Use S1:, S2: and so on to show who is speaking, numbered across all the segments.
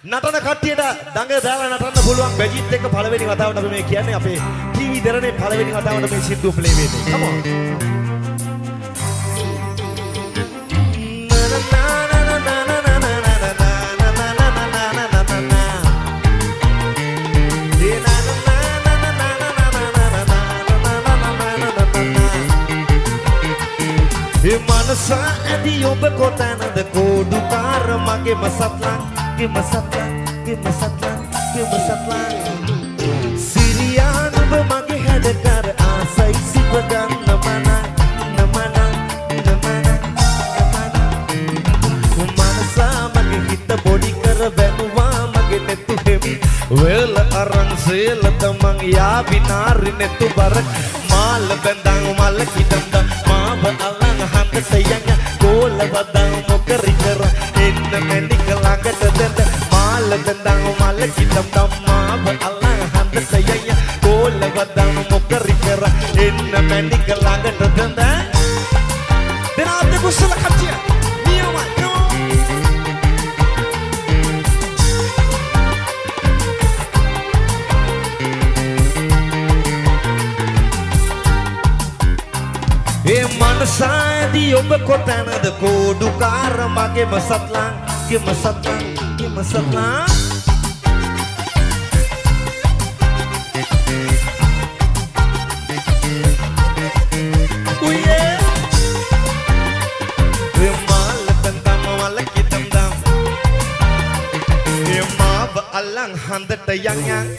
S1: නටන කට්ටියට දඟ දාලා නටන්න පුළුවන් බැජිත් එක පළවෙනි වතාවට අපි මේ කියන්නේ අපේ ටීවී දරනේ පළවෙනි වතාවට මේ සින්දුව ප්ලේ වෙන්නේ. Come on. Manasa adi ඔබ කොතැනද කෝඩුකාර මගේම සත්ලන් සිරියාන ඔබ මගේ හැඩකර ආසයි සිප ගන්න මනසා මගේ හිත බොඩි කර බැලුවා මගේ නෙතු හෙමි වෙල අරන් සේල තමන් යාවි නාරි නෙතු බර මාල බඳන් මල කිදන්ද මාව අලං හන්දට යන්න ගෝල වදන් මොකරි කර එන්න මැනික ළඟට දෙන්න මාල බඳන් මල කිදන්ද මාව අලං හන්දට යන්න ගෝල වදන් මොකරි කර එන්න මැනික ළඟට දෙන්න දෙනාත් කුසල කච්චිය නියමයි මනසාදී ඔබ කොතැනද කෝඩුකාර මගේම සත්ලන් උයේ මාල බඳම වල කිතම්දම් මාව අල්ලන් හන්දට යන්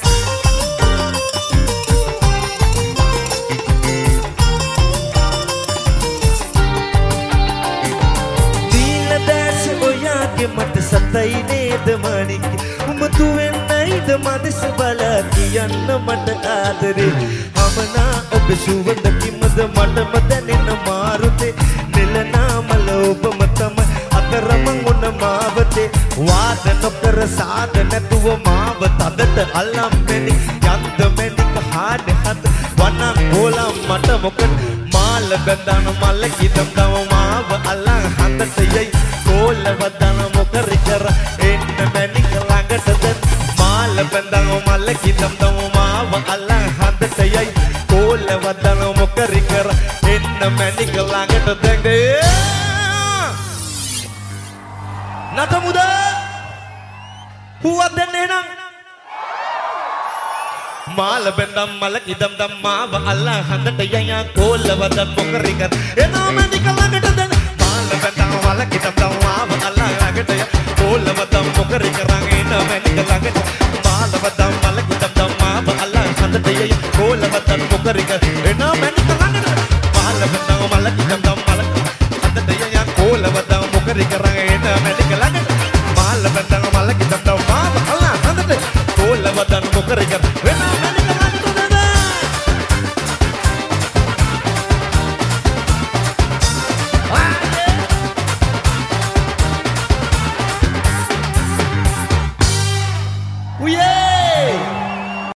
S1: මට සතයි නේද මණික උඹ දුවෙන්නයිද මදස බලා කියන්න මට ආදරේ අමනා ඔබ සුවඳ කිමද මටම දැනෙන මාරුතේ නෙලනාමල ඔබම තමයි අතරමං උන මාවතේ වාද නොකර සාද නැතුව මාව තදට අල්ලම් මෙනි යන්ද මෙනික හාඩ හද වනන් හොලම් මට මොකද මාල බඳන මල්ල කිදම් දම මාව අල්ලන් හන්දට යයි ගෝල වදන මොකරි කර එන්න මැනික ළඟට දෙන්න මාල බඳන මල්ල කිදම් දම මාව අල්ලන් හන්දට යයි ගෝල වදන මොකරි කර එන්න මැනික ළඟට දෙන්න නතමුද හුවක් දෙන්න එහෙනම් මාල බඳම් මල කිදම් දම් මාව අල්ලන් හන්දට යයි ගෝල වදන මොකරි කර එන්න මැනික ළඟට දෙන්න බඳන් වල කිතම් දම් මාව අල්ලන් ළඟට ය ගෝල වදන මොකරි කරන් එන්න මැනික ළඟට